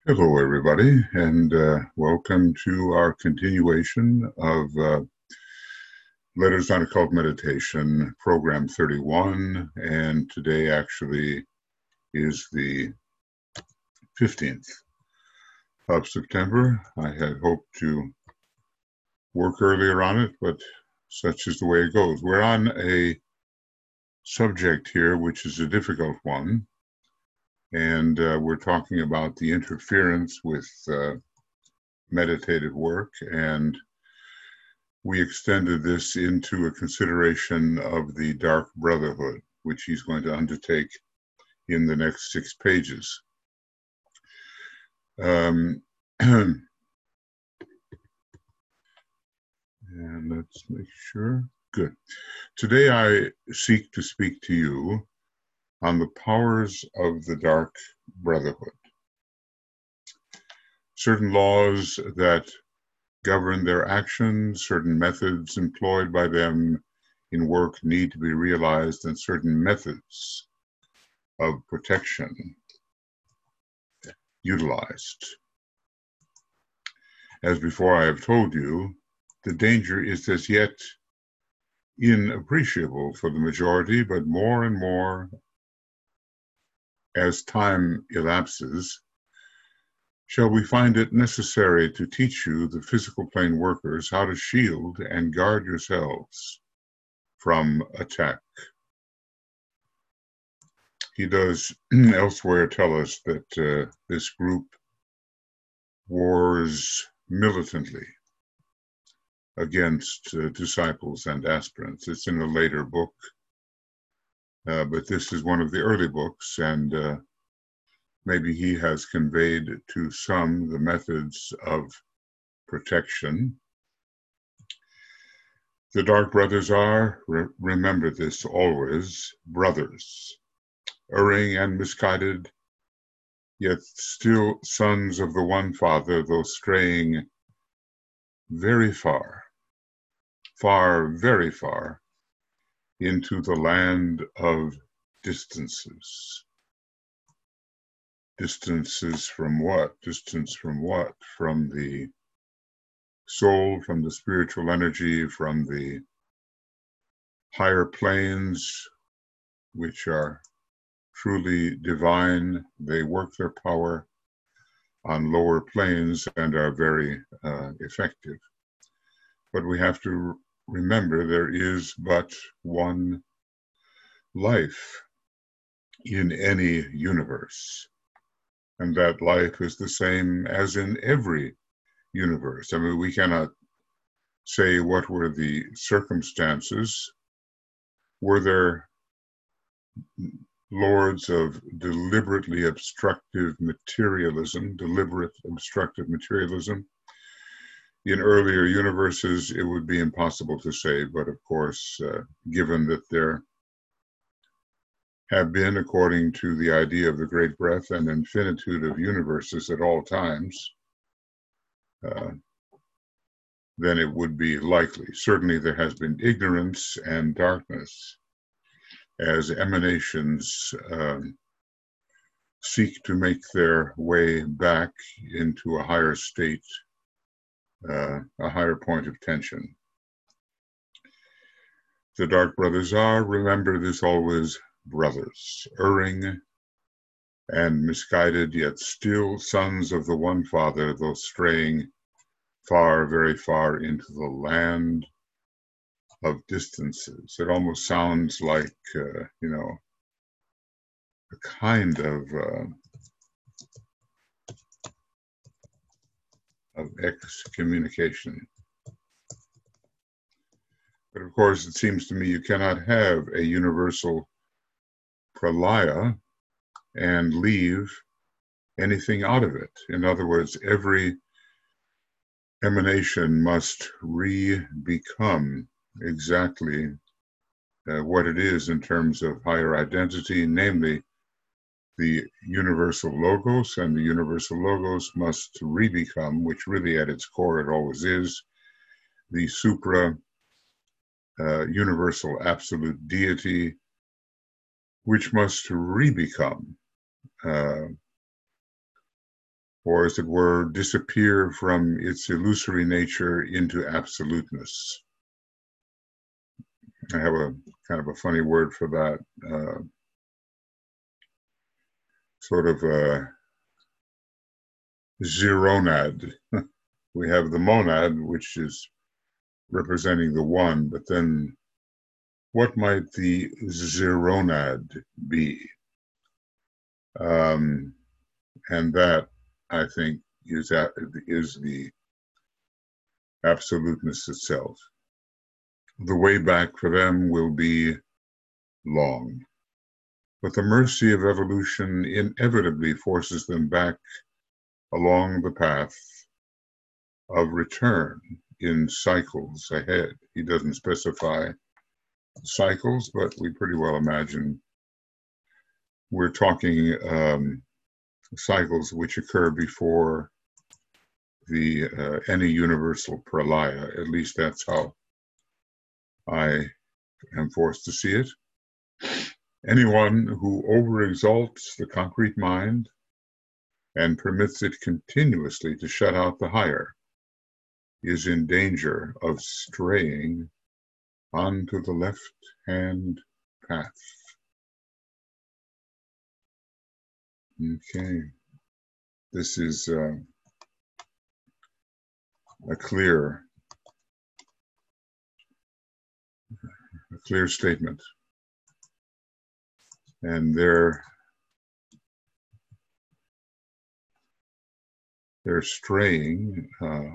Hello, everybody, and welcome to our continuation of Letters on Occult Meditation, Program 31. And today actually is the 15th of September. I had hoped to work earlier on it, but such is the way it goes. We're on a subject here, which is a difficult one. And we're talking about the interference with meditative work, and we extended this into a consideration of the Dark Brotherhood, which he's going to undertake in the next 6 pages. And let's make sure. Good. Today I seek to speak to you on the powers of the Dark Brotherhood. Certain laws that govern their actions, certain methods employed by them in work need to be realized, and certain methods of protection utilized. As before I have told you, the danger is as yet inappreciable for the majority, but more and more as time elapses, shall we find it necessary to teach you, the physical plane workers, how to shield and guard yourselves from attack. He does elsewhere tell us that this group wars militantly against disciples and aspirants. It's in a later book, but this is one of the early books, and maybe he has conveyed to some the methods of protection. The Dark Brothers are, remember this always, brothers, erring and misguided, yet still sons of the one Father, though straying very far, very far, into the land of distances. Distances from what? Distance from what? From the soul, from the spiritual energy, from the higher planes, which are truly divine. They work their power on lower planes and are very effective. But we have to remember there is but one life in any universe, and that life is the same as in every universe. I mean, we cannot say what were the circumstances. Were there lords of deliberate obstructive materialism? In earlier universes, it would be impossible to say, but of course, given that there have been, according to the idea of the great breath, an infinitude of universes at all times, then it would be likely. Certainly there has been ignorance and darkness as emanations seek to make their way back into a higher state, a higher point of tension. The Dark Brothers are, remember this always, brothers, erring and misguided, yet still sons of the one Father, though straying far, very far into the land of distances. It almost sounds like, a kind of excommunication. But of course, it seems to me you cannot have a universal pralaya and leave anything out of it. In other words, every emanation must re-become exactly what it is in terms of higher identity, namely the universal logos, and the universal logos must re-become, which really at its core it always is, the supra universal absolute deity, which must re-become or as it were, disappear from its illusory nature into absoluteness. I have a kind of a funny word for that, sort of a zeronad. We have the monad, which is representing the one, but then what might the zeronad be? And that, I think, is the absoluteness itself. The way back for them will be long, but the mercy of evolution inevitably forces them back along the path of return in cycles ahead. He doesn't specify cycles, but we pretty well imagine we're talking cycles which occur before the any universal pralaya. At least that's how I am forced to see it. Anyone who overexalts the concrete mind and permits it continuously to shut out the higher is in danger of straying onto the left-hand path. Okay, this is a clear statement, and their straying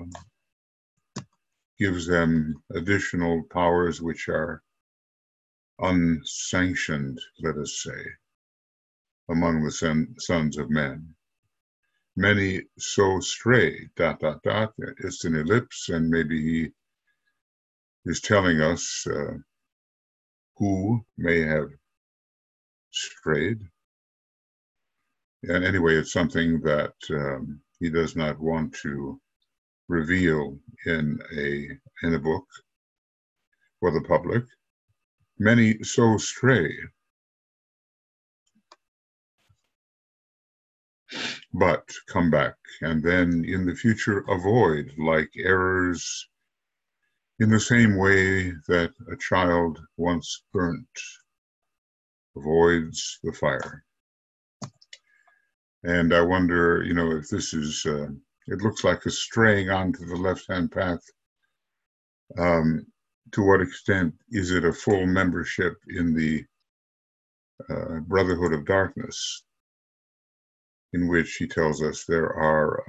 gives them additional powers which are unsanctioned, let us say, among the sons of men. Many so stray, ... It's an ellipse, and maybe he is telling us who may have strayed. And anyway, it's something that he does not want to reveal in a book for the public. Many so stray, but come back, and then in the future avoid like errors in the same way that a child once burnt avoids the fire. And I wonder, if this is, it looks like a straying onto the left-hand path. To what extent is it a full membership in the Brotherhood of Darkness, in which he tells us there are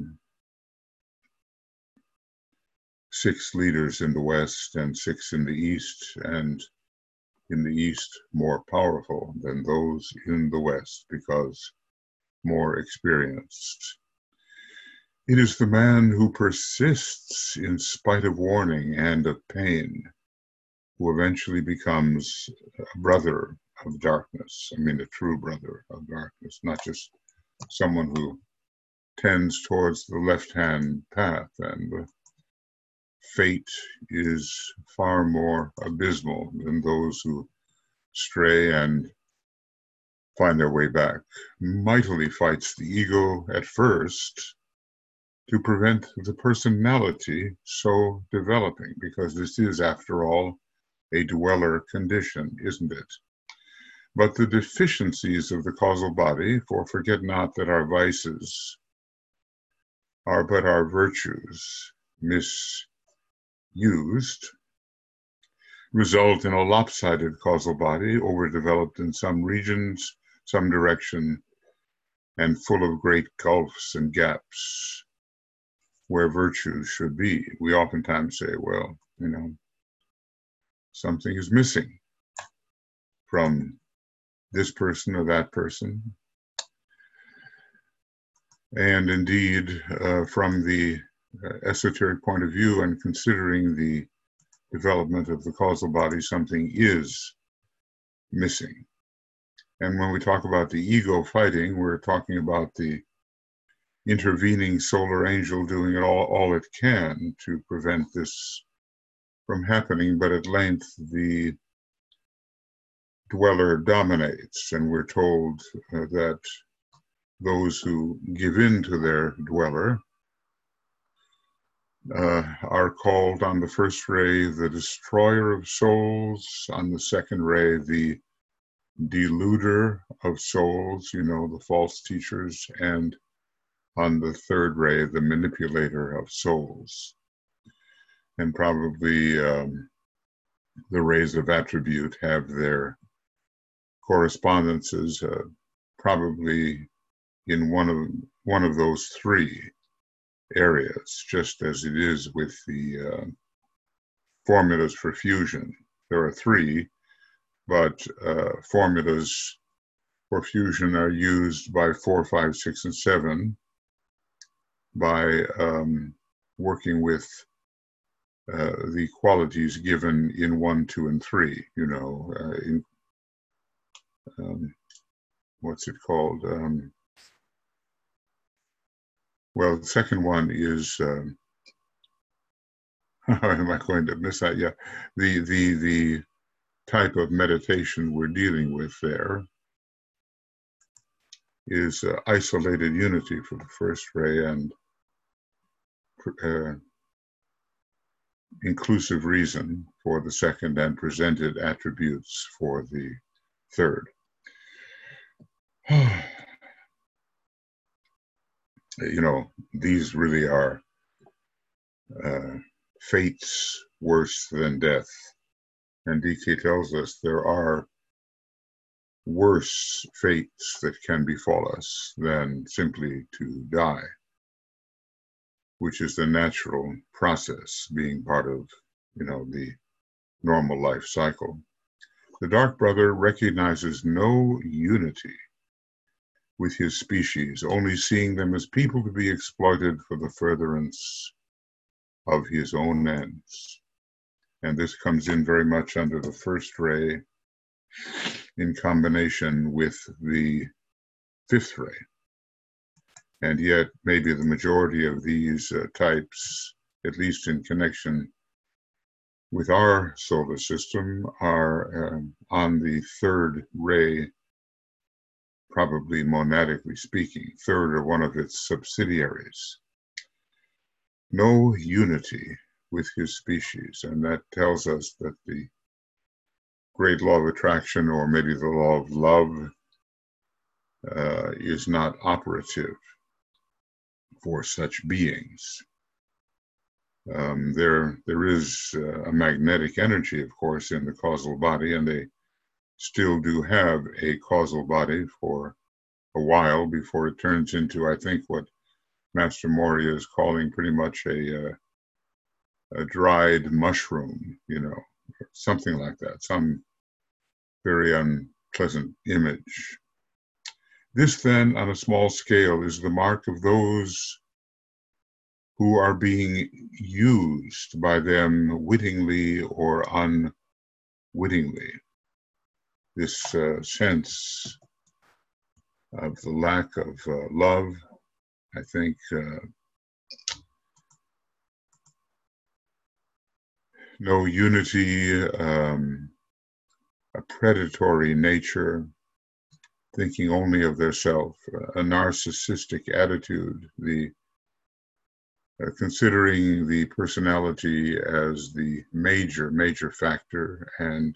6 leaders in the West and 6 in the East, and in the East more powerful than those in the West because more experienced. It is the man who persists in spite of warning and of pain who eventually becomes a brother of darkness. I mean, a true brother of darkness, not just someone who tends towards the left-hand path. And the fate is far more abysmal than those who stray and find their way back. Mightily fights the ego at first to prevent the personality so developing, because this is, after all, a dweller condition, isn't it? But the deficiencies of the causal body, for forget not that our vices are but our virtues misused, result in a lopsided causal body, overdeveloped in some regions, some direction, and full of great gulfs and gaps where virtues should be. We oftentimes say, well, something is missing from this person or that person. And indeed, from the esoteric point of view and considering the development of the causal body, something is missing. And when we talk about the ego fighting, we're talking about the intervening solar angel doing all it can to prevent this from happening, but at length the dweller dominates, and we're told that those who give in to their dweller are called on the first ray the destroyer of souls, on the second ray the deluder of souls, the false teachers, and on the third ray the manipulator of souls. And probably the rays of attribute have their correspondences probably in one of those three areas, just as it is with the formulas for fusion. There are three, but formulas for fusion are used by 4, 5, 6, and 7 by working with the qualities given in 1, 2, and 3, what's it called? Well, the second one is, how am I going to miss that? Yeah, the type of meditation we're dealing with there is isolated unity for the first ray and inclusive reason for the second, and presented attributes for the third. These really are fates worse than death. And DK tells us there are worse fates that can befall us than simply to die, which is the natural process, being part of, the normal life cycle. The Dark Brother recognizes no unity with his species, only seeing them as people to be exploited for the furtherance of his own ends. And this comes in very much under the first ray in combination with the fifth ray. And yet maybe the majority of these types, at least in connection with our solar system, are on the third ray, probably monadically speaking, third or one of its subsidiaries. No unity with his species, and that tells us that the great law of attraction, or maybe the law of love, is not operative for such beings. There is a magnetic energy, of course, in the causal body, and they still do have a causal body for a while before it turns into, I think, what Master Moria is calling pretty much a dried mushroom, something like that, some very unpleasant image. This then, on a small scale, is the mark of those who are being used by them wittingly or unwittingly. This sense of the lack of love, I think, no unity, a predatory nature, thinking only of their self, a narcissistic attitude, the considering the personality as the major factor and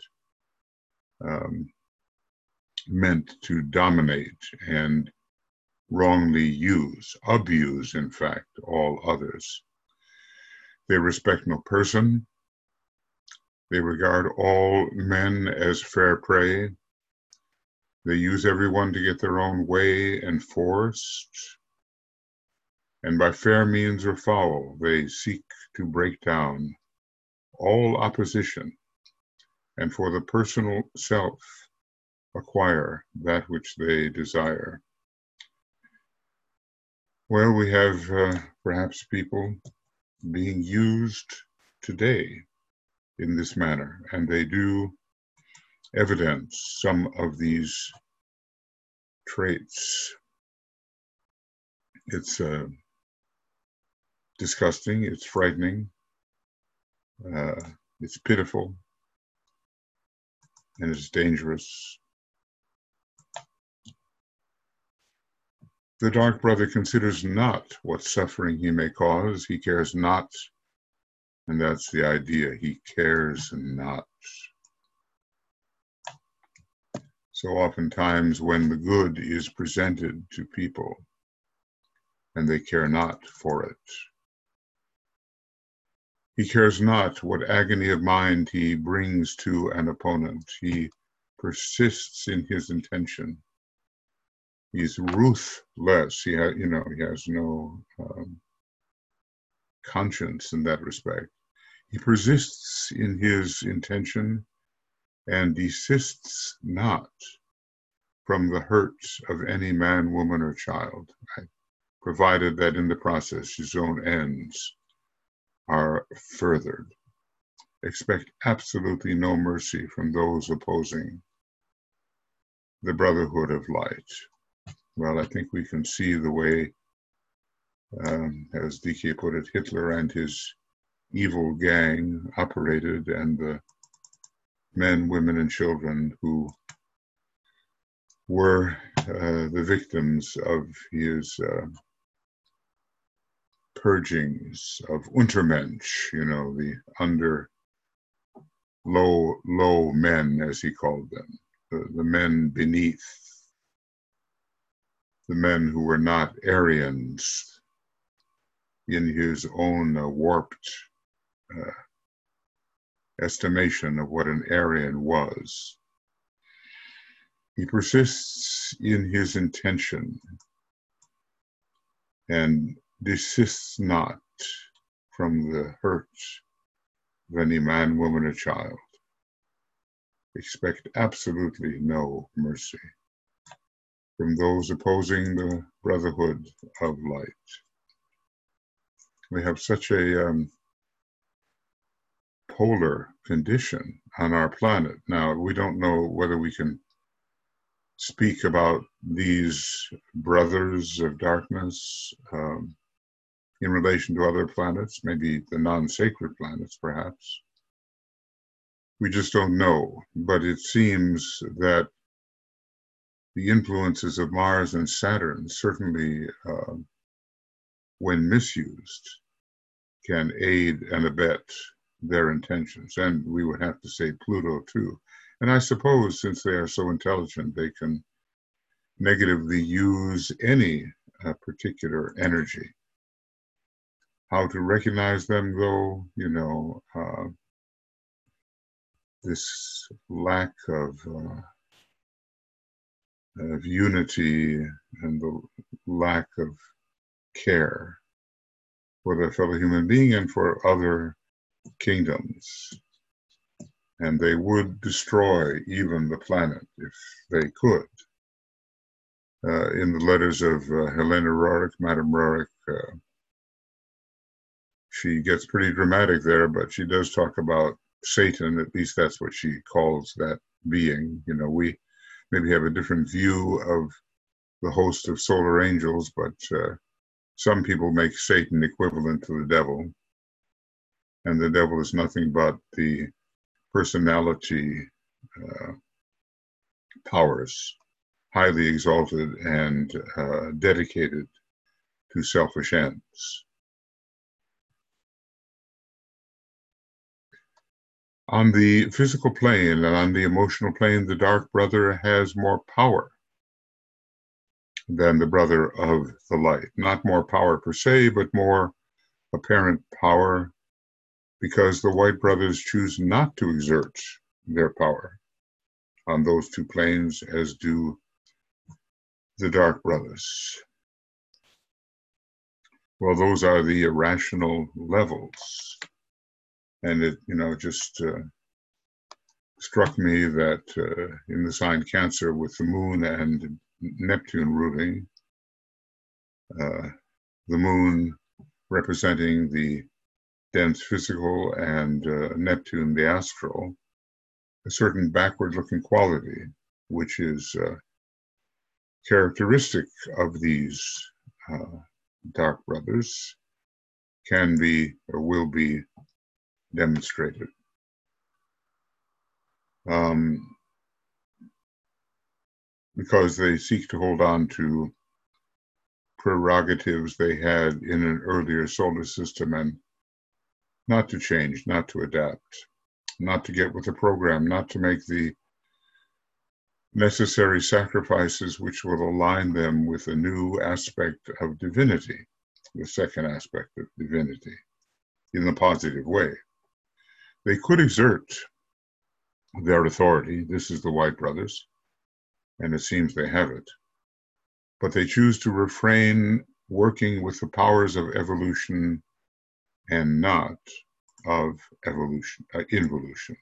meant to dominate and wrongly abuse, in fact, all others. They respect no person. They regard all men as fair prey. They use everyone to get their own way and forced. And by fair means or foul, they seek to break down all opposition, and for the personal self, acquire that which they desire. Well, we have perhaps people being used today in this manner, and they do evidence some of these traits. It's disgusting, it's frightening, it's pitiful, and it's dangerous. The dark brother considers not what suffering he may cause. He cares not, and that's the idea. He cares not. So oftentimes when the good is presented to people and they care not for it, he cares not what agony of mind he brings to an opponent. He persists in his intention. He's ruthless. He has no conscience in that respect. He persists in his intention and desists not from the hurts of any man, woman, or child, right? Provided that in the process his own ends are furthered. Expect absolutely no mercy from those opposing the brotherhood of light. Well, I think we can see the way, as DK put it, Hitler and his evil gang operated, and the men, women, and children who were the victims of his purgings of Untermensch, the under low men, as he called them, the men beneath, the men who were not Aryans in his own warped estimation of what an Aryan was. He persists in his intention and desists not from the hurts of any man, woman, or child. Expect absolutely no mercy from those opposing the brotherhood of light. We have such a polar condition on our planet. Now, we don't know whether we can speak about these brothers of darkness in relation to other planets, maybe the non-sacred planets, perhaps. We just don't know, but it seems that the influences of Mars and Saturn certainly, when misused, can aid and abet their intentions. And we would have to say Pluto too. And I suppose since they are so intelligent, they can negatively use any particular energy. How to recognize them, though, this lack of unity and the lack of care for their fellow human being and for other kingdoms. And they would destroy even the planet if they could. In the letters of Helena Roerich, Madame Roerich, she gets pretty dramatic there, but she does talk about Satan. At least that's what she calls that being. We maybe have a different view of the host of solar angels, but some people make Satan equivalent to the devil. And the devil is nothing but the personality powers, highly exalted and dedicated to selfish ends. On the physical plane and on the emotional plane, the dark brother has more power than the brother of the light. Not more power per se, but more apparent power, because the white brothers choose not to exert their power on those two planes, as do the dark brothers. Well, those are the irrational levels. And it, just struck me that in the sign Cancer, with the moon and Neptune ruling, the moon representing the dense physical and Neptune the astral, a certain backward-looking quality, which is characteristic of these dark brothers, can be or will be demonstrated. Because they seek to hold on to prerogatives they had in an earlier solar system, and not to change, not to adapt, not to get with the program, not to make the necessary sacrifices which will align them with a new aspect of divinity, the second aspect of divinity, in a positive way. They could exert their authority. This is the White Brothers, and it seems they have it. But they choose to refrain working with the powers of evolution and not of involution.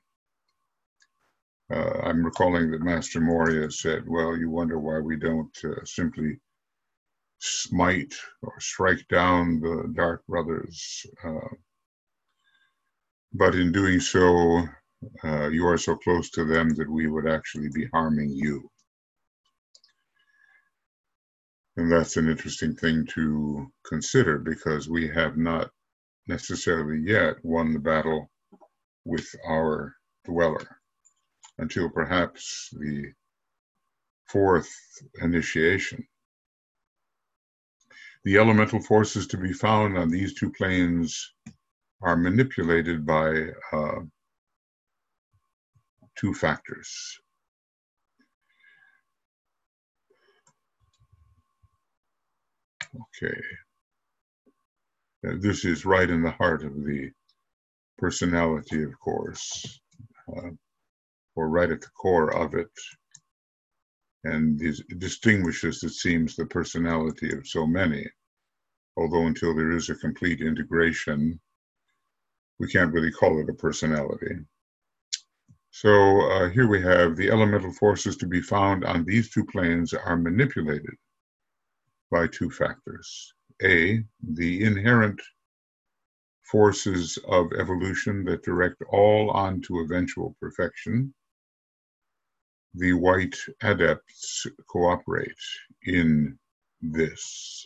I'm recalling that Master Moria said, well, you wonder why we don't simply smite or strike down the Dark Brothers. But in doing so, you are so close to them that we would actually be harming you. And that's an interesting thing to consider, because we have not necessarily yet won the battle with our dweller until perhaps the fourth initiation. The elemental forces to be found on these two planes are manipulated by two factors. Okay. This is right in the heart of the personality, of course, or right at the core of it, and distinguishes, it seems, the personality of so many, although until there is a complete integration, we can't really call it a personality. So here we have the elemental forces to be found on these two planes are manipulated by two factors. A, the inherent forces of evolution that direct all on to eventual perfection. The white adepts cooperate in this.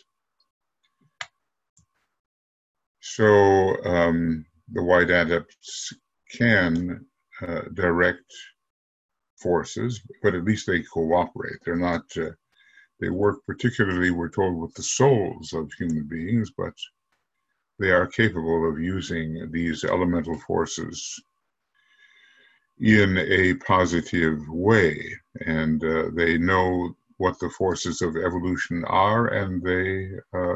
So the white adepts can direct forces, but at least they cooperate. They're not, they work particularly, we're told, with the souls of human beings, but they are capable of using these elemental forces in a positive way, and they know what the forces of evolution are, and they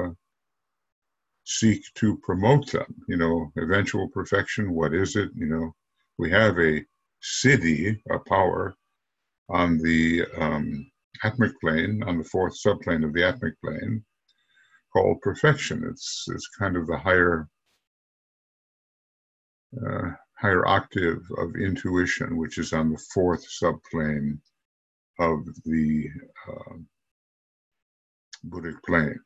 seek to promote them. You know, eventual perfection, what is it? You know, we have a siddhi, a power, on the atmic plane, on the fourth subplane of the atmic plane, called perfection. It's kind of the higher octave of intuition, which is on the fourth subplane of the Buddhic plane.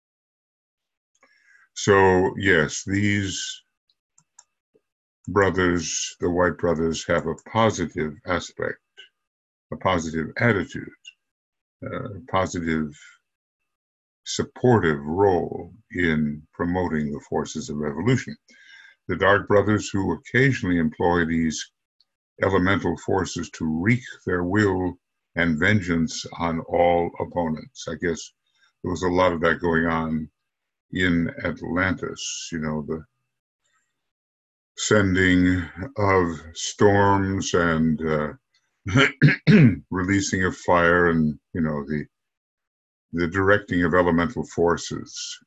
So yes, these brothers, the white brothers, have a positive aspect, a positive attitude, a positive supportive role in promoting the forces of evolution. The dark brothers, who occasionally employ these elemental forces to wreak their will and vengeance on all opponents. I guess there was a lot of that going on in Atlantis, you know, the sending of storms and releasing of fire, and, you know, the directing of elemental forces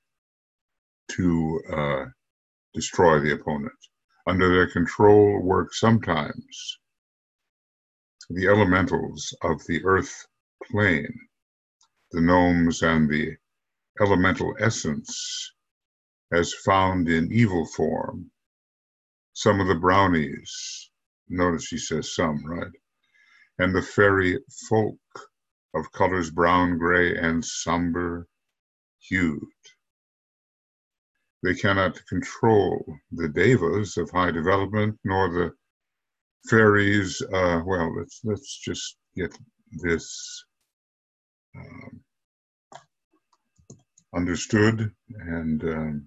to destroy the opponent. Under their control work sometimes the elementals of the earth plane, the gnomes, and the elemental essence as found in evil form. Some of the brownies, notice she says some, right? And the fairy folk of colors brown, gray, and somber hued. They cannot control the devas of high development, nor the fairies. Well, let's just get this understood, and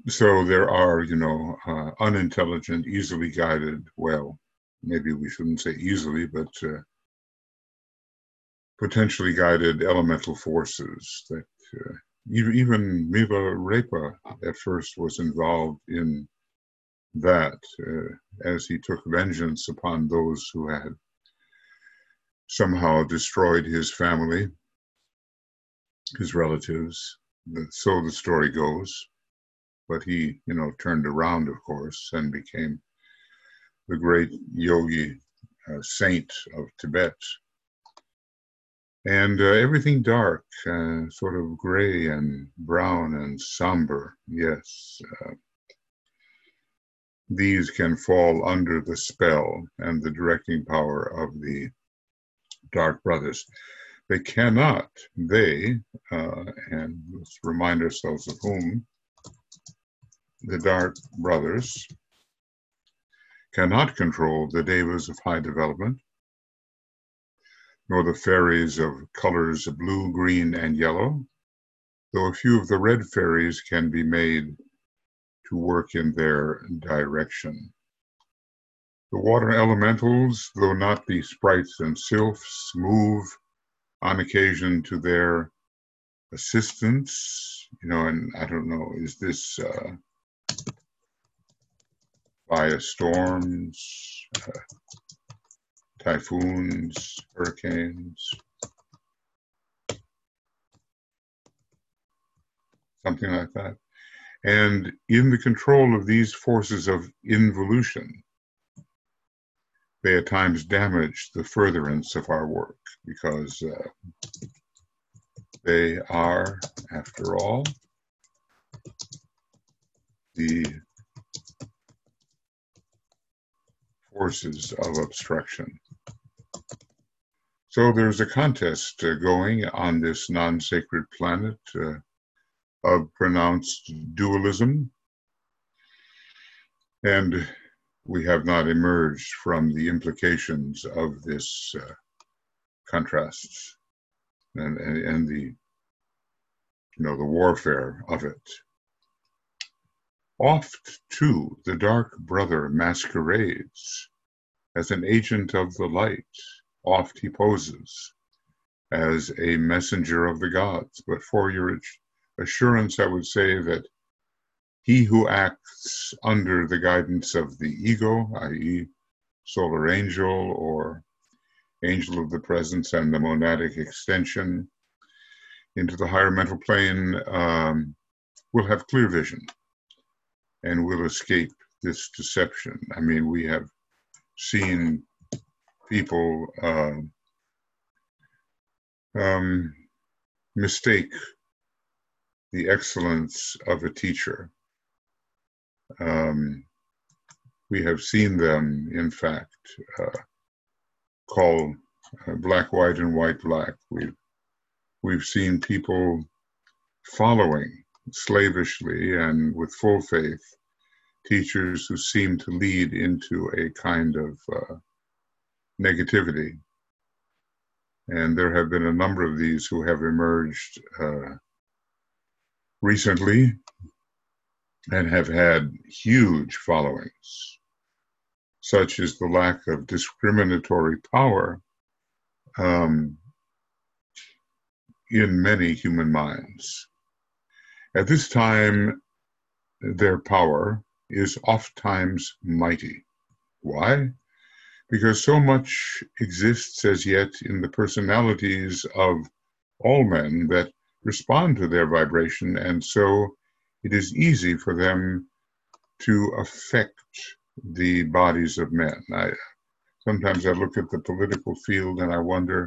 So there are, unintelligent, easily guided, well, maybe we shouldn't say easily, but potentially guided elemental forces that even Milarepa at first was involved in that as he took vengeance upon those who had somehow destroyed his family, his relatives. So the story goes. But he, turned around, of course, and became the great yogi saint of Tibet. And everything dark, sort of gray and brown and somber, yes. These can fall under the spell and the directing power of the Dark Brothers. They cannot, and let's remind ourselves of whom, the Dark Brothers cannot control the devas of high development, nor the fairies of colors blue, green, and yellow, though a few of the red fairies can be made to work in their direction. The water elementals, though not the sprites and sylphs, move on occasion to their assistance, and I don't know, is this via storms, typhoons, hurricanes, something like that. And in the control of these forces of involution, they at times damage the furtherance of our work because they are, after all, the forces of obstruction. So there's a contest going on this non-sacred planet of pronounced dualism, and we have not emerged from the implications of this contrast and the the warfare of it. Oft, too, the Dark Brother masquerades as an agent of the light. Oft he poses as a messenger of the gods. But for your assurance, I would say that he who acts under the guidance of the ego, i.e. solar angel or angel of the presence and the monadic extension into the higher mental plane, will have clear vision and will escape this deception. I mean, we have seen people mistake the excellence of a teacher. We have seen them, in fact, call black white and white black. We've seen people following slavishly and with full faith teachers who seem to lead into a kind of negativity. And there have been a number of these who have emerged recently and have had huge followings. Such is the lack of discriminatory power in many human minds. At this time, their power is oftentimes mighty. Why? Because so much exists as yet in the personalities of all men that respond to their vibration, and so it is easy for them to affect the bodies of men. Sometimes I look at the political field and I wonder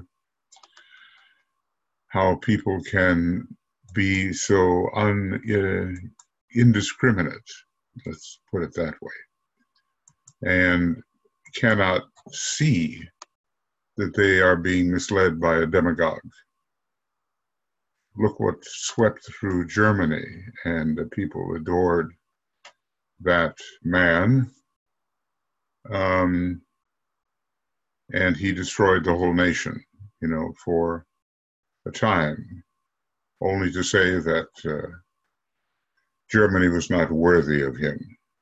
how people can be so indiscriminate, let's put it that way, and cannot see that they are being misled by a demagogue. Look what swept through Germany, and the people adored that man, and he destroyed the whole nation, for a time, only to say that Germany was not worthy of him.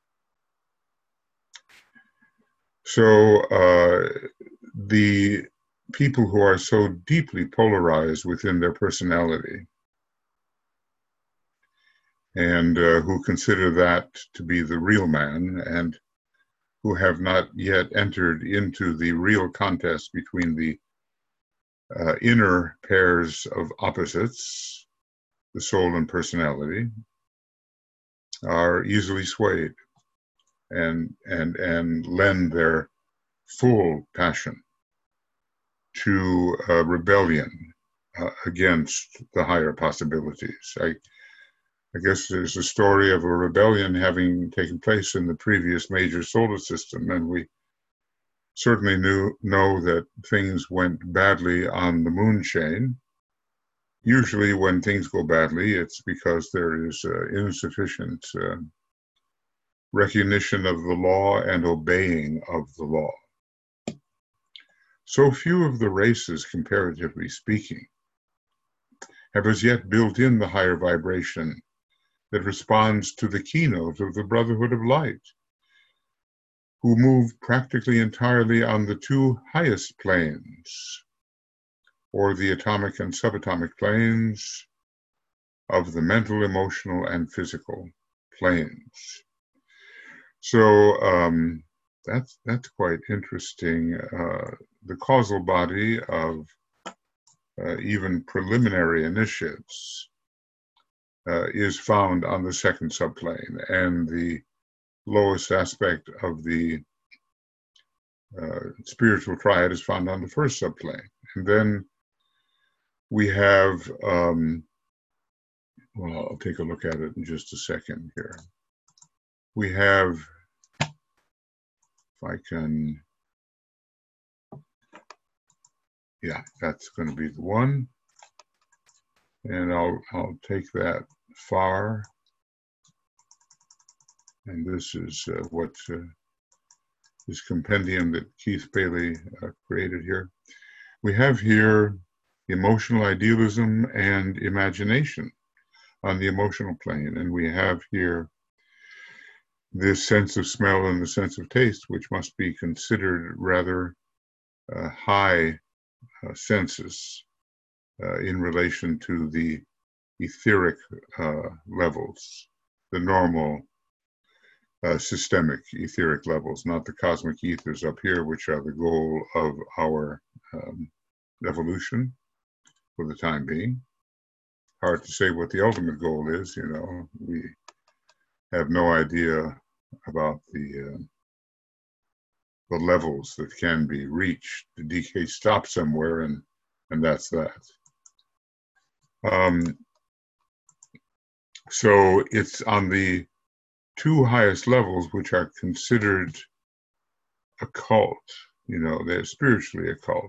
So the people who are so deeply polarized within their personality and who consider that to be the real man and who have not yet entered into the real contest between the inner pairs of opposites, the soul and personality, are easily swayed and lend their full passion to rebellion against the higher possibilities. I guess there's a story of a rebellion having taken place in the previous major solar system, and we certainly know that things went badly on the moon chain. Usually when things go badly, it's because there is insufficient recognition of the law and obeying of the law. So few of the races, comparatively speaking, have as yet built in the higher vibration that responds to the keynote of the Brotherhood of Light, who move practically entirely on the two highest planes, or the atomic and subatomic planes of the mental, emotional, and physical planes. So that's quite interesting. The causal body of even preliminary initiates is found on the second subplane, and the lowest aspect of the spiritual triad is found on the first subplane. And then we have, well, I'll take a look at it in just a second here. We have, if I can, yeah, that's going to be the one. And I'll take that far. And this is what this compendium that Keith Bailey created here. We have here emotional idealism and imagination on the emotional plane. And we have here this sense of smell and the sense of taste, which must be considered rather high senses in relation to the etheric levels, the normal systemic etheric levels, not the cosmic ethers up here, which are the goal of our evolution for the time being. Hard to say what the ultimate goal is, you know. We have no idea about the levels that can be reached. The decay stops somewhere, and that's that. So it's on the two highest levels, which are considered occult, you know, they're spiritually occult,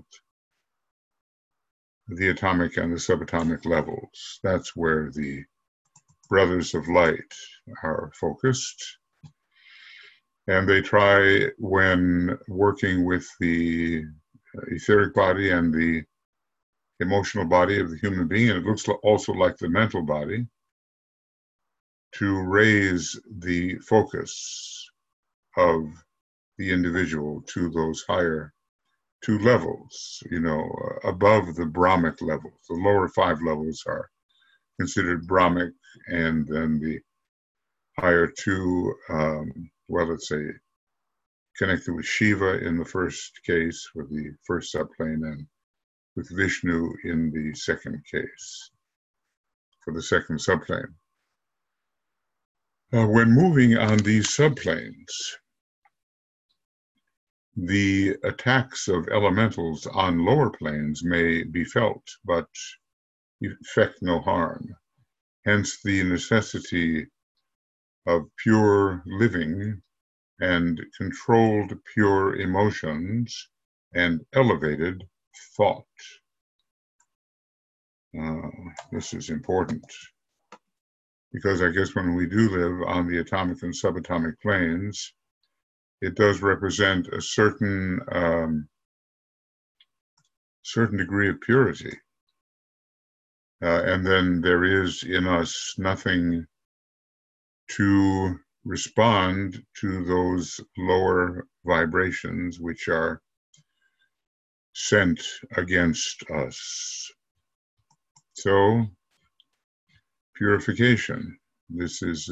the atomic and the subatomic levels. That's where the Brothers of Light are focused. And they try, when working with the etheric body and the emotional body of the human being, and it looks also like the mental body, to raise the focus of the individual to those higher two levels, you know, above the Brahmic levels. The lower five levels are considered Brahmic, and then the higher two, well, let's say, connected with Shiva in the first case, for the first subplane, and with Vishnu in the second case, for the second subplane. When moving on these subplanes, the attacks of elementals on lower planes may be felt, but effect no harm. Hence the necessity of pure living and controlled pure emotions and elevated thought. This is important, because I guess when we do live on the atomic and subatomic planes, it does represent a certain degree of purity. And then there is in us nothing to respond to those lower vibrations which are sent against us. So, purification, this is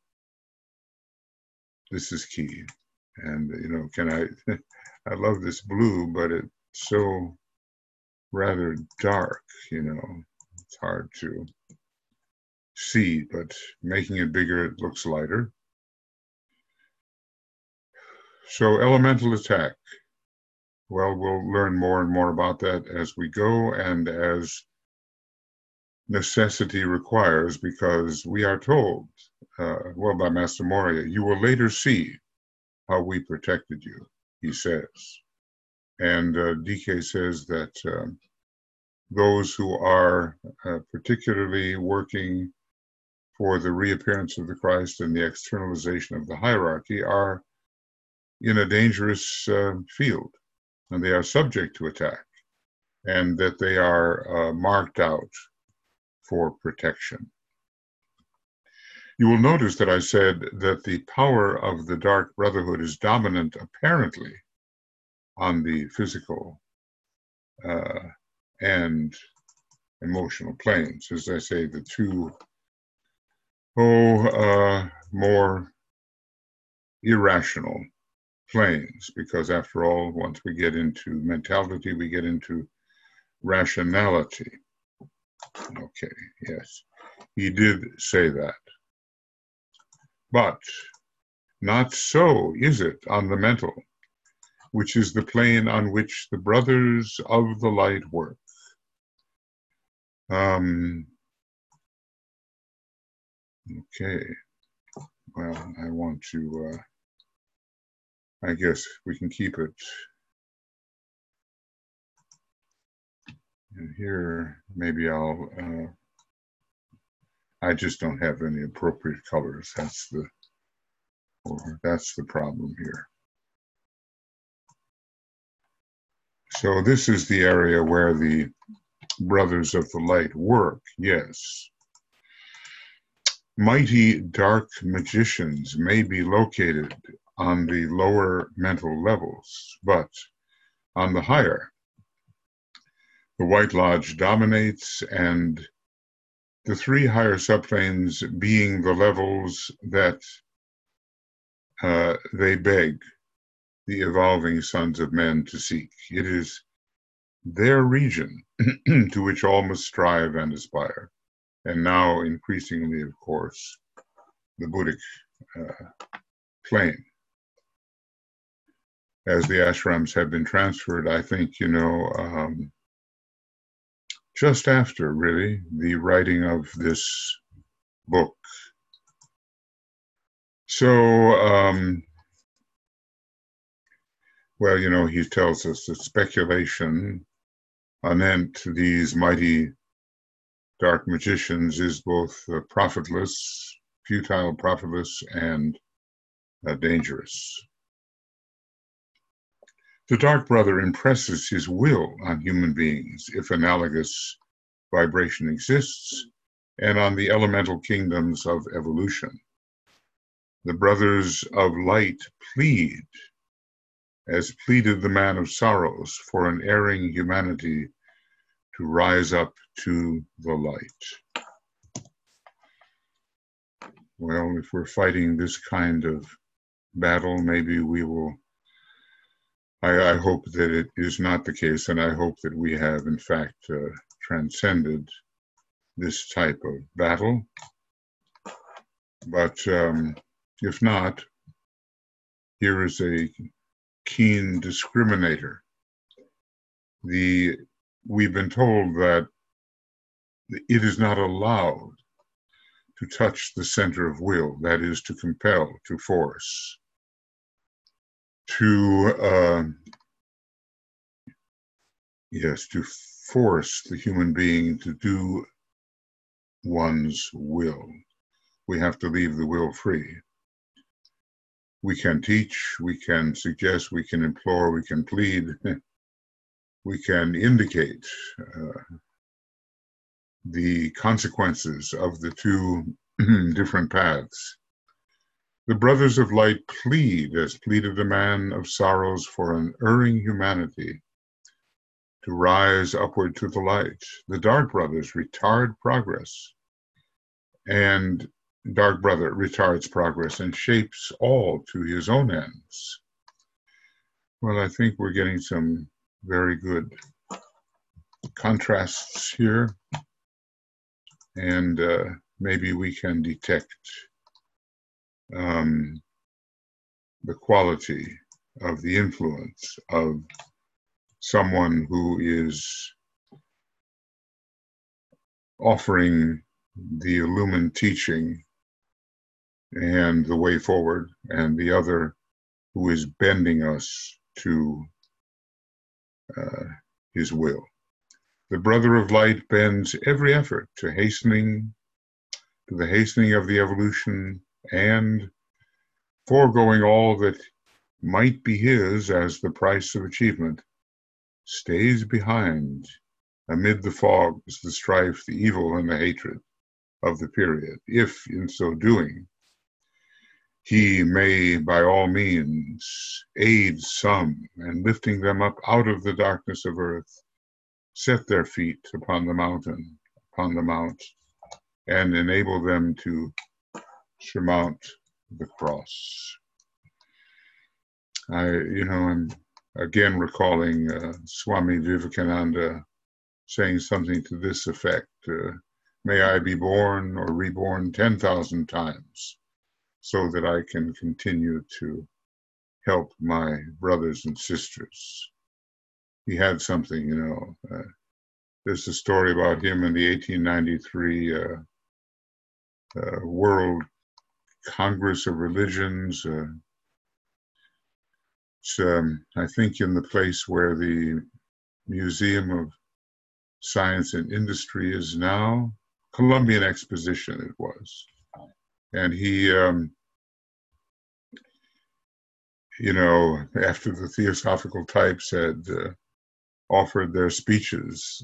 key. And I love this blue, but it's so rather dark, it's hard to see, but making it bigger, it looks lighter. So elemental attack. Well, we'll learn more and more about that as we go and as necessity requires, because we are told, by Master Moria, you will later see how we protected you, he says. And DK says that those who are particularly working for the reappearance of the Christ and the externalization of the hierarchy are in a dangerous field, and they are subject to attack, and that they are marked out for protection. You will notice that I said that the power of the Dark Brotherhood is dominant, apparently, on the physical and emotional planes. As I say, the two more irrational planes, because after all, once we get into mentality, we get into rationality. Okay, yes, he did say that. But not so is it on the mental, which is the plane on which the brothers of the light work. Okay, well, I want to, I guess we can keep it. And here, maybe I just don't have any appropriate colors. That's the problem here. So this is the area where the brothers of the light work, yes. Mighty dark magicians may be located on the lower mental levels, but on the higher, the White Lodge dominates, and the three higher subplanes being the levels that they beg the evolving sons of men to seek. It is their region to which all must strive and aspire. And now, increasingly, of course, the Buddhic plane. As the ashrams have been transferred, I think, just after, really, the writing of this book. So, he tells us that speculation anent these mighty dark magicians is both profitless, futile, profitless, and dangerous. The Dark Brother impresses his will on human beings if analogous vibration exists, and on the elemental kingdoms of evolution. The brothers of light plead, as pleaded the man of sorrows, for an erring humanity to rise up to the light. Well, if we're fighting this kind of battle, maybe we will, I hope that it is not the case, and I hope that we have, in fact, transcended this type of battle. But if not, here is a keen discriminator. We've been told that it is not allowed to touch the center of will, that is, to compel, to force, to force the human being to do one's will. We have to leave the will free. We can teach, we can suggest, we can implore, we can plead, we can indicate the consequences of the two different paths, The brothers of light plead, as pleaded the man of sorrows, for an erring humanity to rise upward to the light. The dark brothers retard progress, and dark brother retards progress and shapes all to his own ends. Well, I think we're getting some very good contrasts here, and maybe we can detect the quality of the influence of someone who is offering the illumined teaching and the way forward, and the other who is bending us to his will. The brother of light bends every effort to the hastening of the evolution, and foregoing all that might be his as the price of achievement, stays behind amid the fogs, the strife, the evil, and the hatred of the period, if in so doing he may by all means aid some, and lifting them up out of the darkness of earth, set their feet upon the mount, and enable them to surmount the cross. I'm again recalling Swami Vivekananda saying something to this effect: may I be born or reborn 10,000 times so that I can continue to help my brothers and sisters. He had something, there's a story about him in the 1893 World Congress of Religions. It's, I think, in the place where the Museum of Science and Industry is now. Columbian Exposition it was. And he, after the theosophical types had offered their speeches,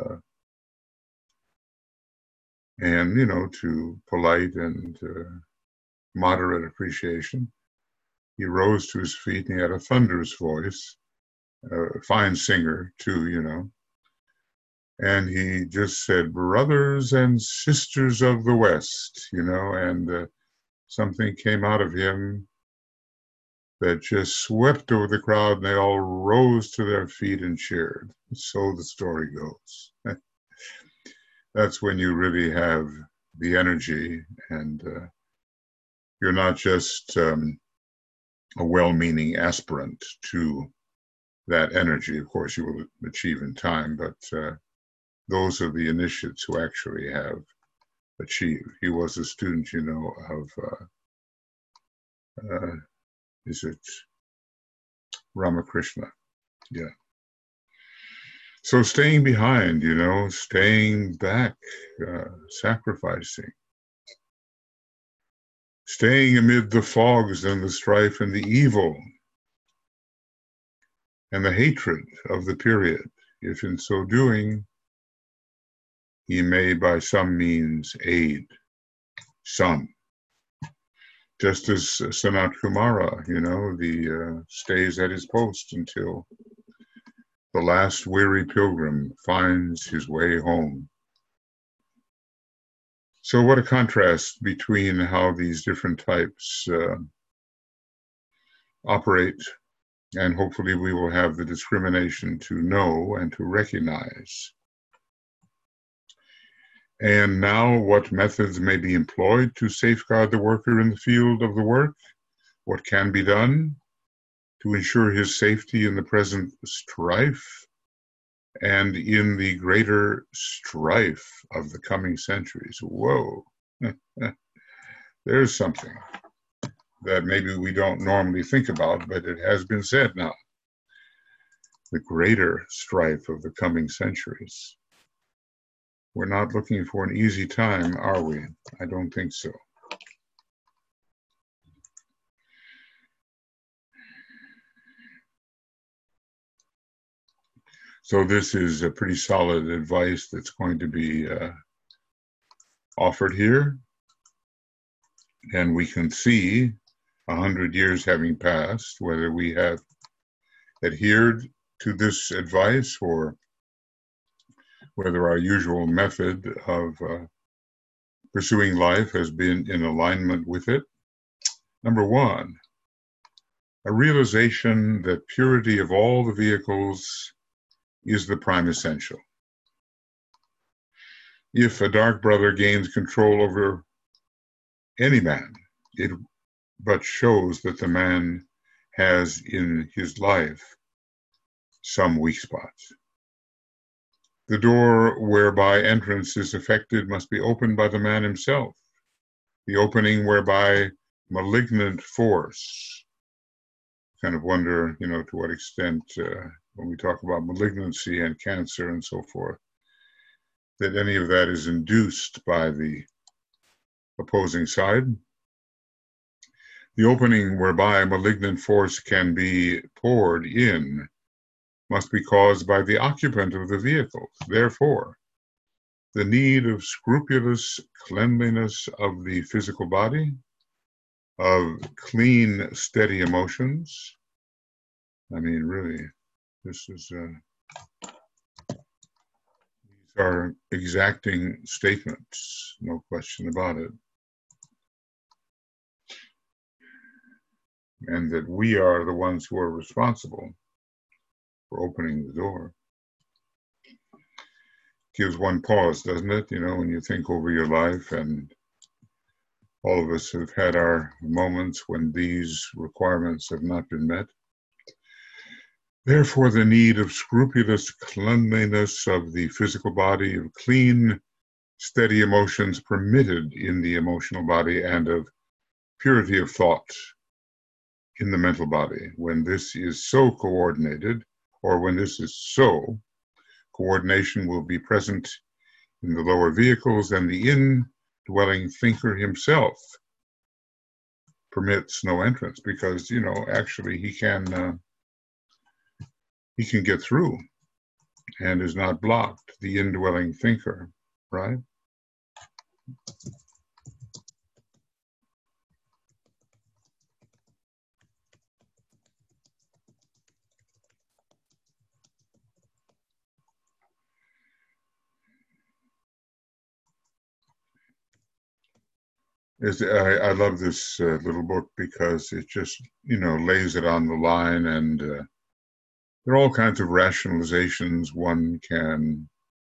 and, to polite and moderate appreciation, he rose to his feet and he had a thunderous voice, a fine singer too, and he just said, "Brothers and sisters of the West," and something came out of him that just swept over the crowd, and they all rose to their feet and cheered. So the story goes. That's when you really have the energy, and you're not just a well-meaning aspirant to that energy. Of course, you will achieve in time, but those are the initiates who actually have achieved. He was a student, of, is it Ramakrishna? Yeah. So staying behind, staying back, sacrificing, staying amid the fogs and the strife and the evil and the hatred of the period, if in so doing he may by some means aid some. Just as Sanat Kumara, stays at his post until the last weary pilgrim finds his way home. So what a contrast between how these different types operate, and hopefully we will have the discrimination to know and to recognize. And now, what methods may be employed to safeguard the worker in the field of the work? What can be done to ensure his safety in the present strife and in the greater strife of the coming centuries? Whoa, there's something that maybe we don't normally think about, but it has been said now. The greater strife of the coming centuries. We're not looking for an easy time, are we? I don't think so. So this is a pretty solid advice that's going to be offered here. And we can see 100 years having passed, whether we have adhered to this advice or whether our usual method of pursuing life has been in alignment with it. Number one, a realization that purity of all the vehicles is the prime essential. If a dark brother gains control over any man, it but shows that the man has in his life some weak spots. The door whereby entrance is effected must be opened by the man himself. The opening whereby malignant force, kind of wonder, to what extent when we talk about malignancy and cancer and so forth, that any of that is induced by the opposing side. The opening whereby malignant force can be poured in must be caused by the occupant of the vehicle. Therefore, the need of scrupulous cleanliness of the physical body, of clean, steady emotions. I mean, really, this is, these are exacting statements, no question about it. And that we are the ones who are responsible for opening the door. Gives one pause, doesn't it? When you think over your life, and all of us have had our moments when these requirements have not been met. Therefore, the need of scrupulous cleanliness of the physical body, of clean, steady emotions permitted in the emotional body, and of purity of thought in the mental body. When this is so coordinated, or when this is so, coordination will be present in the lower vehicles, and the indwelling thinker himself permits no entrance, because, actually he can get through and is not blocked, the indwelling thinker, right? I love this little book because it just, lays it on the line, and there are all kinds of rationalizations one can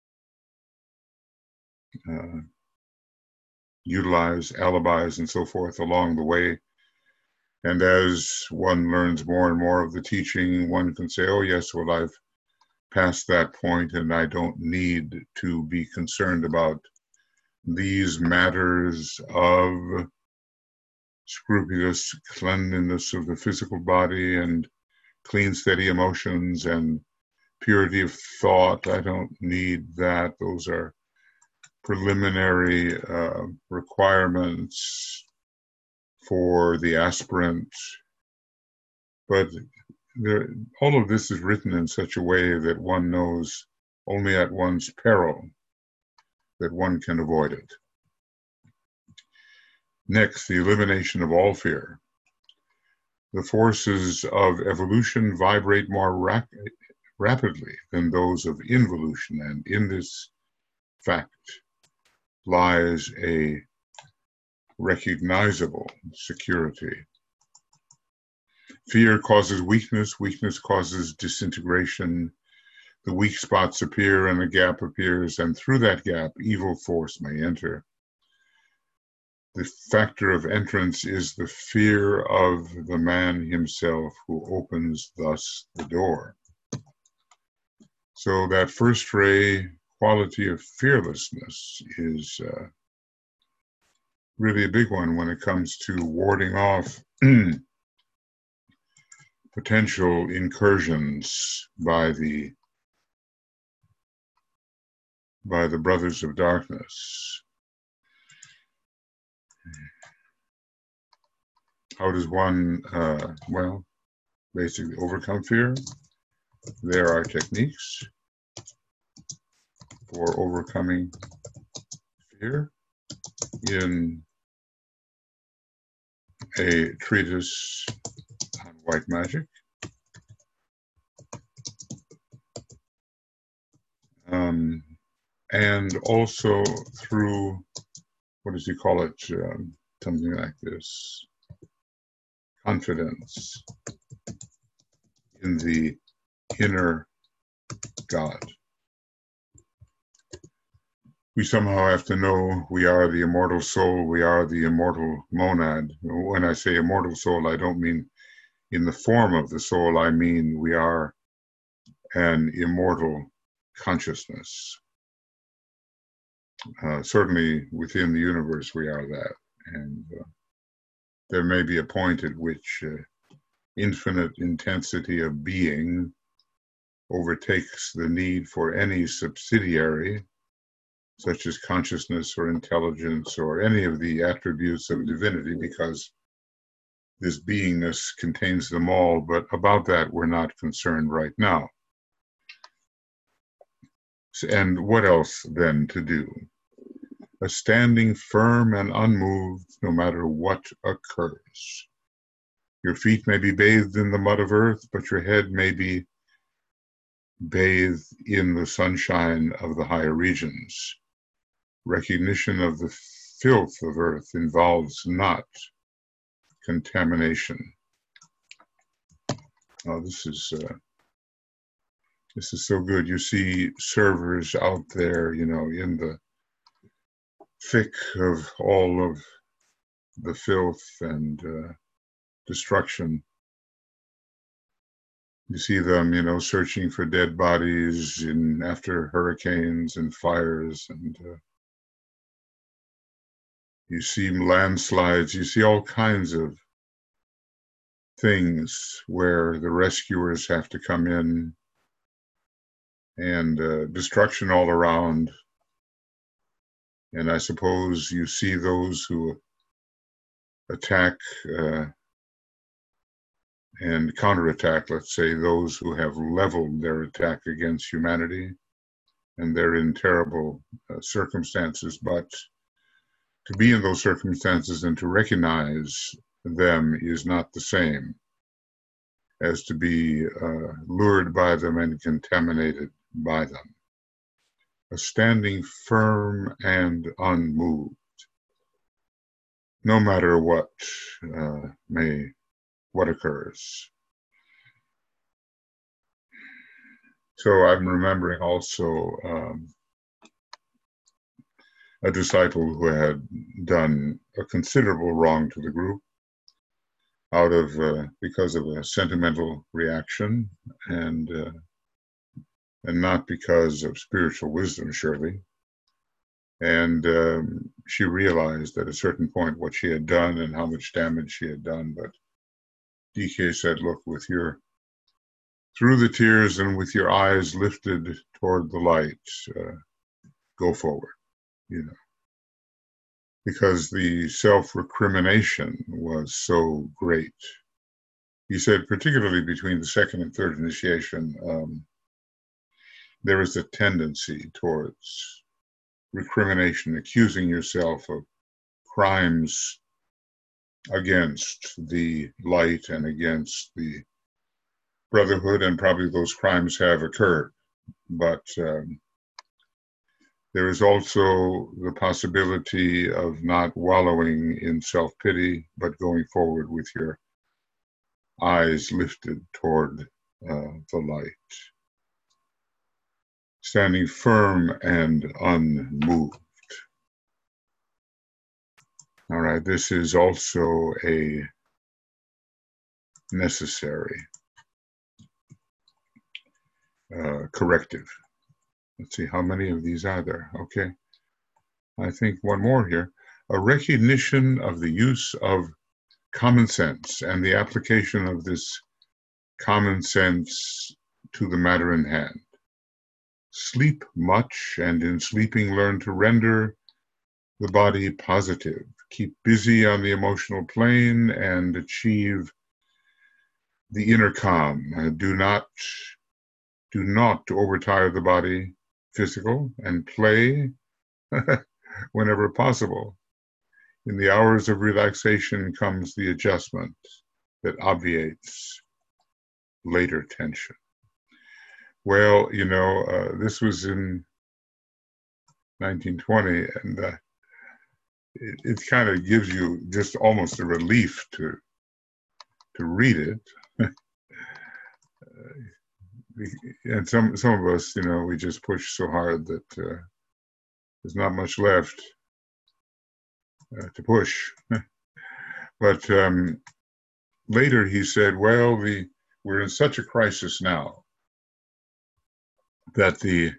utilize, alibis and so forth along the way. And as one learns more and more of the teaching, one can say, oh yes, well, I've passed that point and I don't need to be concerned about these matters of scrupulous cleanliness of the physical body and clean, steady emotions and purity of thought. I don't need that. Those are preliminary requirements for the aspirant. But all of this is written in such a way that one knows only at one's peril that one can avoid it. Next, the elimination of all fear. The forces of evolution vibrate more rapidly than those of involution, and in this fact lies a recognizable security. Fear causes weakness, weakness causes disintegration. The weak spots appear and a gap appears, and through that gap, evil force may enter. The factor of entrance is the fear of the man himself who opens thus the door. So that first ray quality of fearlessness is really a big one when it comes to warding off potential incursions by the brothers of darkness. How does one, basically overcome fear? There are techniques for overcoming fear in a treatise on white magic. And also through, what does he call it? Something like this. Confidence in the inner God. We somehow have to know we are the immortal soul, we are the immortal monad. When I say immortal soul, I don't mean in the form of the soul, I mean we are an immortal consciousness. Certainly within the universe, we are that. And there may be a point at which infinite intensity of being overtakes the need for any subsidiary, such as consciousness or intelligence or any of the attributes of divinity, because this beingness contains them all. But about that, we're not concerned right now. And what else then to do? A standing firm and unmoved no matter what occurs. Your feet may be bathed in the mud of earth, but your head may be bathed in the sunshine of the higher regions. Recognition of the filth of earth involves not contamination. Oh, this is so good. You see servers out there, in the thick of all of the filth and destruction. You see them, searching for dead bodies after hurricanes and fires, and you see landslides. You see all kinds of things where the rescuers have to come in, and destruction all around. And I suppose you see those who attack and counterattack, let's say, those who have leveled their attack against humanity, and they're in terrible circumstances. But to be in those circumstances and to recognize them is not the same as to be lured by them and contaminated by them. A standing firm and unmoved, no matter what occurs. So I'm remembering also a disciple who had done a considerable wrong to the group because of a sentimental reaction, and not because of spiritual wisdom, surely. And she realized at a certain point what she had done and how much damage she had done. But DK said, look, through the tears and with your eyes lifted toward the light, go forward, because the self-recrimination was so great. He said, particularly between the second and third initiation, there is a tendency towards recrimination, accusing yourself of crimes against the light and against the brotherhood, and probably those crimes have occurred. But there is also the possibility of not wallowing in self-pity, but going forward with your eyes lifted toward the light. Standing firm and unmoved. All right, this is also a necessary corrective. Let's see, how many of these are there? Okay, I think one more here. A recognition of the use of common sense and the application of this common sense to the matter in hand. Sleep much, and in sleeping learn to render the body positive. Keep busy on the emotional plane and achieve the inner calm. Do not overtire the body, physical, and play whenever possible. In the hours of relaxation comes the adjustment that obviates later tension. Well, this was in 1920, and it kind of gives you just almost a relief to read it. And some of us, we just push so hard that there's not much left to push. But later he said, well, we're in such a crisis now that the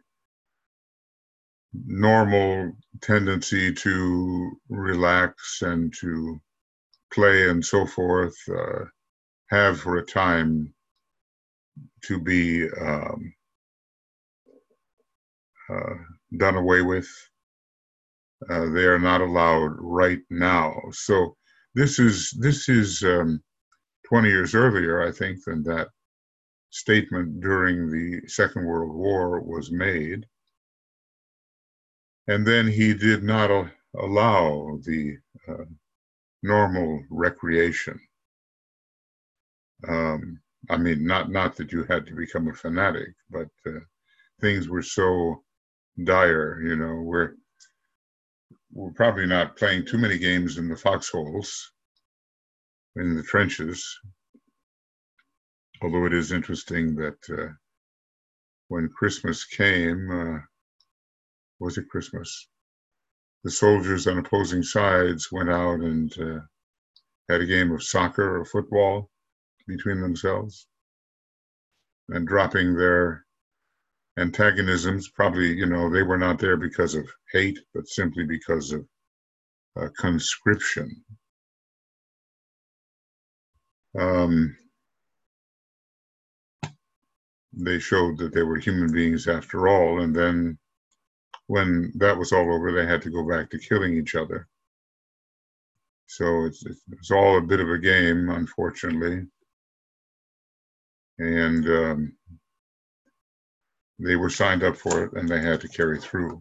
normal tendency to relax and to play and so forth have for a time to be done away with. They are not allowed right now. So this is 20 years earlier, I think, than that statement during the Second World War was made. And then he did not allow the normal recreation. I mean, not that you had to become a fanatic, but things were so dire, we're probably not playing too many games in the foxholes, in the trenches. Although it is interesting that when Christmas came, was it Christmas? The soldiers on opposing sides went out and had a game of soccer or football between themselves, and dropping their antagonisms. Probably, they were not there because of hate, but simply because of conscription. They showed that they were human beings after all, and then when that was all over, they had to go back to killing each other. So it's all a bit of a game, unfortunately. And they were signed up for it, and they had to carry through.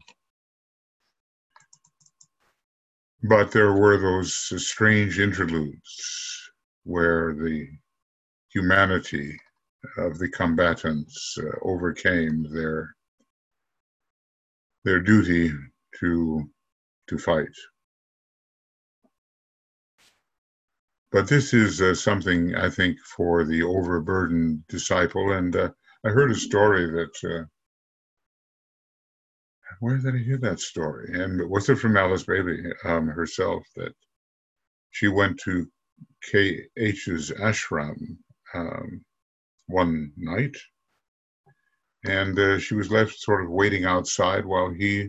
But there were those strange interludes where the humanity of the combatants overcame their duty to fight. But this is something, I think, for the overburdened disciple. And I heard a story that, where did I hear that story? And was it from Alice Bailey herself, that she went to K.H.'s ashram one night, and she was left sort of waiting outside while he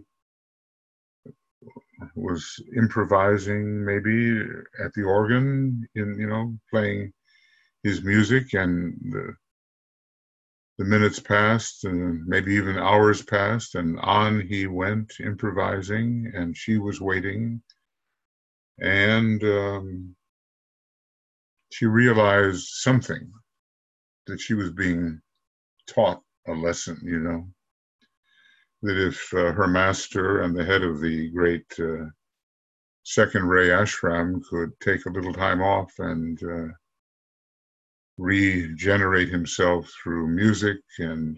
was improvising, maybe at the organ, playing his music, and the minutes passed, and maybe even hours passed, and on he went improvising, and she was waiting, and she realized something, that she was being taught a lesson, that if her master and the head of the great Second Ray Ashram could take a little time off and regenerate himself through music and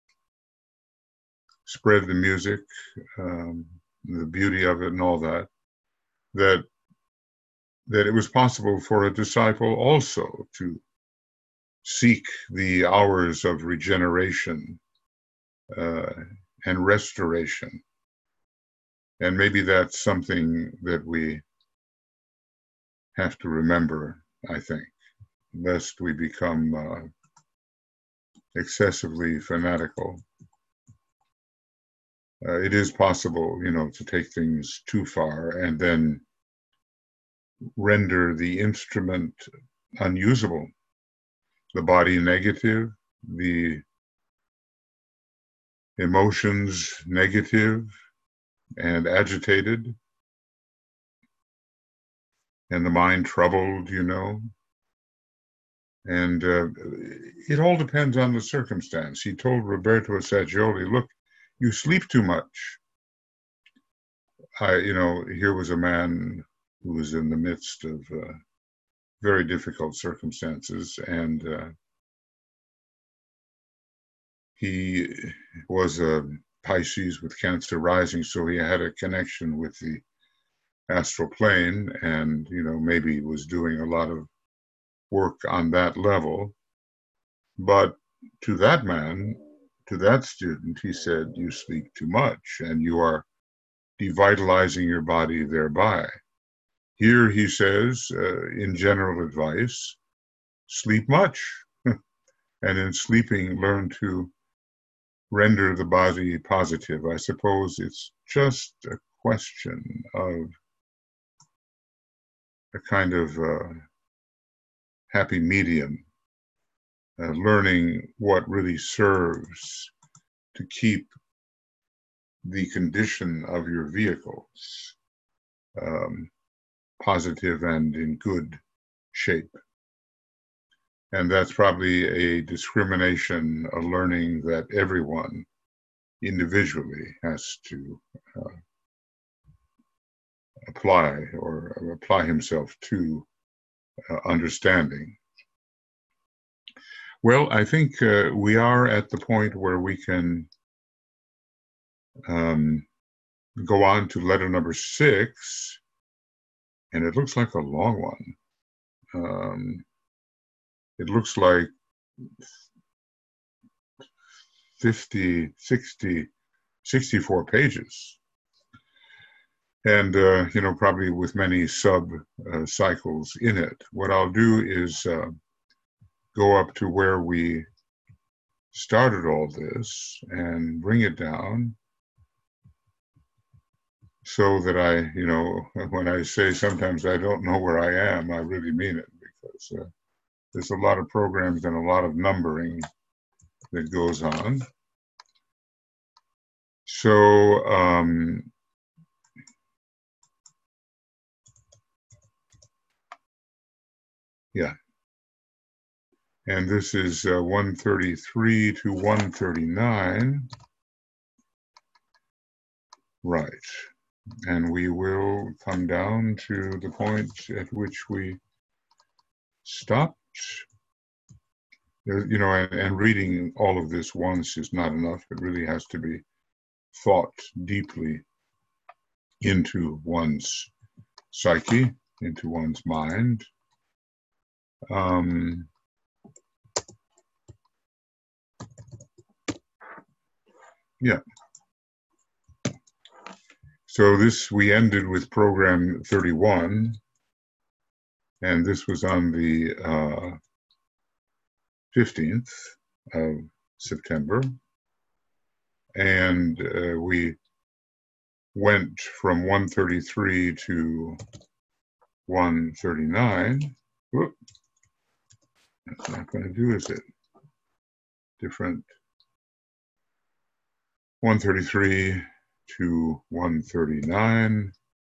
spread the music, the beauty of it and all that, that it was possible for a disciple also to seek the hours of regeneration and restoration. And maybe that's something that we have to remember, I think, lest we become excessively fanatical. It is possible, to take things too far and then render the instrument unusable, the body negative, the emotions negative and agitated, and the mind troubled, And it all depends on the circumstance. He told Roberto Saggioli, look, you sleep too much. Here was a man who was in the midst of very difficult circumstances, and he was a Pisces with Cancer rising, so he had a connection with the astral plane, and maybe was doing a lot of work on that level. But to that man, to that student, he said, "You sleep too much, and you are devitalizing your body thereby." Here he says, in general advice, sleep much, and in sleeping, learn to render the body positive. I suppose it's just a question of a kind of happy medium, learning what really serves to keep the condition of your vehicles positive and in good shape. And that's probably a discrimination, a learning that everyone individually has to apply himself to understanding. Well, I think we are at the point where we can go on to letter number 6, and it looks like a long one. It looks like 50, 60, 64 pages. And, probably with many cycles in it. What I'll do is go up to where we started all this and bring it down so that when I say sometimes I don't know where I am, I really mean it, because there's a lot of programs and a lot of numbering that goes on. So, yeah. And this is 133 to 139. Right. And we will come down to the point at which we stopped. And reading all of this once is not enough. It really has to be thought deeply into one's psyche, into one's mind. Yeah. So we ended with program 31, and this was on the 15th of September. And we went from 133 to 139. Whoop. That's not going to do, is it? Different. 133 to 139.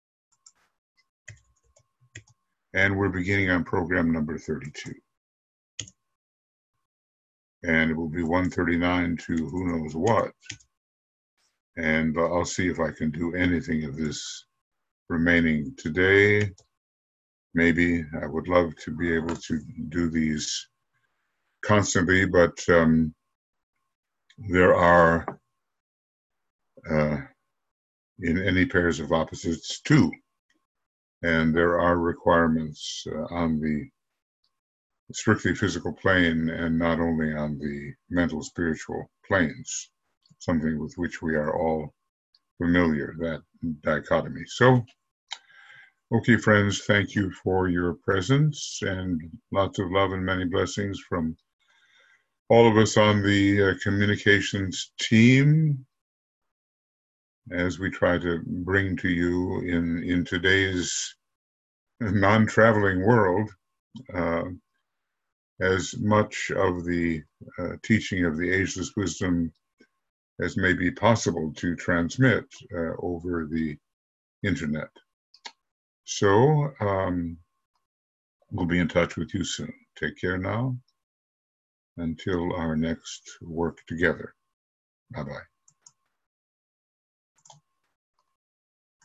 And we're beginning on program number 32. And it will be 139 to who knows what. And I'll see if I can do anything of this remaining today. Maybe. I would love to be able to do these constantly, but there are, in any pairs of opposites, 2. And there are requirements on the strictly physical plane and not only on the mental spiritual planes, something with which we are all familiar, that dichotomy. So, okay, friends, thank you for your presence, and lots of love and many blessings from all of us on the communications team as we try to bring to you in today's non-traveling world as much of the teaching of the ageless wisdom as may be possible to transmit over the internet. So we'll be in touch with you soon. Take care now until our next work together. Bye-bye.